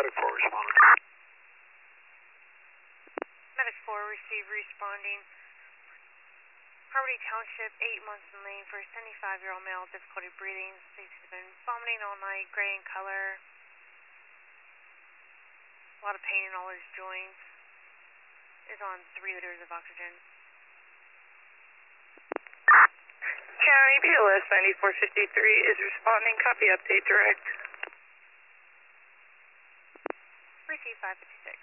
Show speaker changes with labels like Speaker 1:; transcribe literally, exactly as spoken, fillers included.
Speaker 1: Medic four responding.
Speaker 2: Medic four, receive responding. Harmony Township, eight Munson Lane, for a seventy-five-year-old male, difficulty breathing. He's been vomiting all night, gray in color. A lot of pain in all his joints. Is on three liters of oxygen.
Speaker 3: County P L S ninety-four fifty-three is responding. Copy update direct.
Speaker 2: Receive five fifty-six.